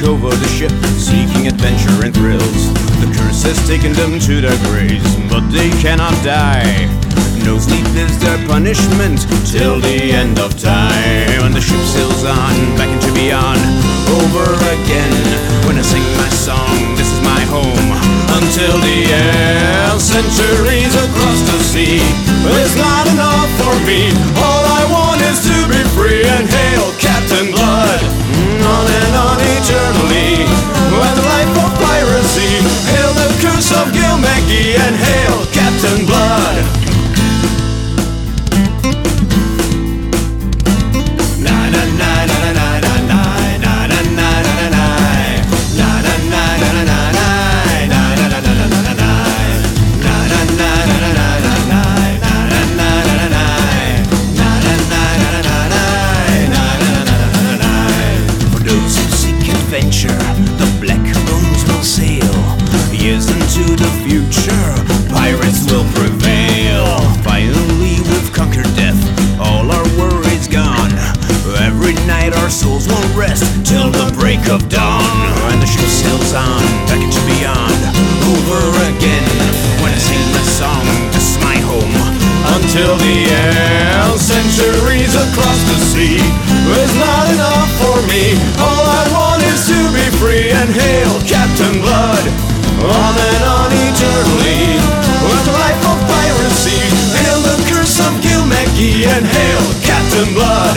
over the ship, seeking adventure and thrills. The curse has taken them to their graves, but they cannot die. No sleep is their punishment till the end of time. And the ship sails on, back into beyond, over again. When I sing my song, this is my home, until the end. Centuries across the sea, it's not enough for me. All I want is to be free and hail Captain Blood. On and on eternally, by the life of piracy. Hail the curse of Gilmagee and hail Captain Blood. The black bones will sail years into the future. Pirates will prevail. Finally we've conquered death, all our worries gone. Every night our souls will rest till the break of dawn. And the ship sails on, back into beyond, over again. When I sing my song, this is my home, until the end. Centuries across the sea, it's not enough for me. All I want is to be free and hail Captain Blood. On and on eternally, with the life of piracy. Hail the curse of Gilmagee and hail Captain Blood.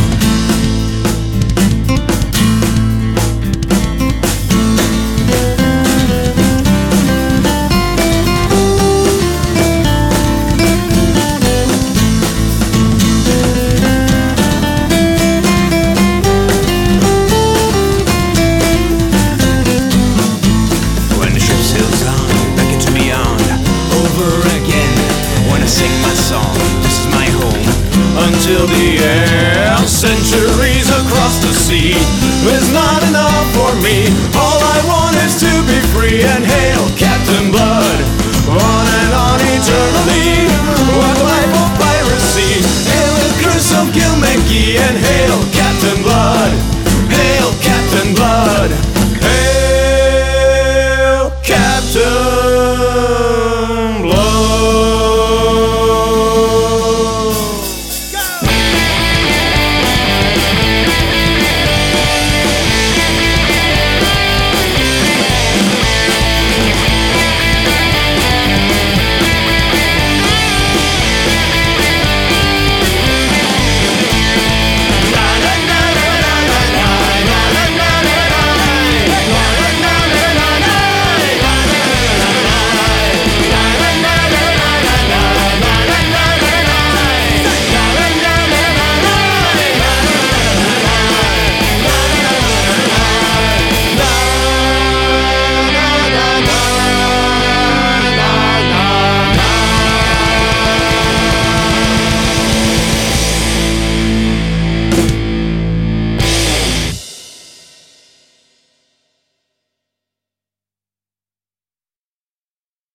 Until the end. Centuries across the sea is not enough for me.